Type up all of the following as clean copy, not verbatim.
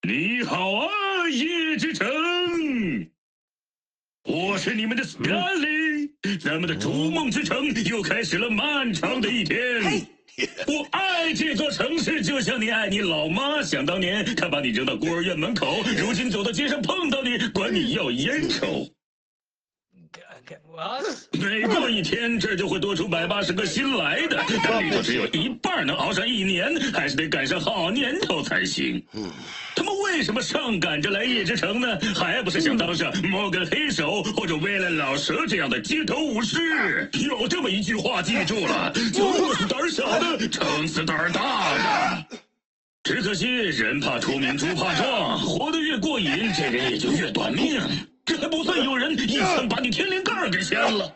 你好啊，夜之城，我是你们的 Stanley，咱们的逐梦之城又开始了漫长的一天。我爱这座城市，就像你爱你老妈。想当年，她把你扔到孤儿院门口，如今走到街上碰到你，管你要烟抽。每过一天，这儿就会多出180个新来的，但里头只有一半能熬上1年，还是得赶上好年头才行。他们为什么上赶着来夜之城呢？还不是想当上摩根黑手或者威廉老蛇这样的街头武士？有这么一句话，记住了：饿死胆小的，撑死胆大的。只可惜人怕出名，猪怕壮，活得越过瘾，这人也就越短命。这还不算有人一枪把你天灵盖给掀了。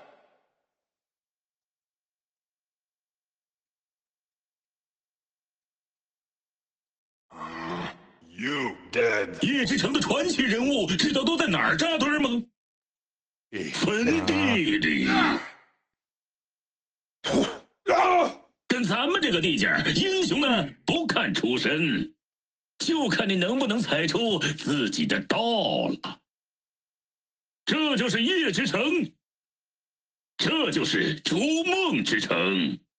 夜之城的传奇人物，知道都在哪儿扎堆吗？坟地里。跟咱们这个地界儿，英雄呢不看出身，就看你能不能踩出自己的道了。这就是夜之城，这就是逐梦之城。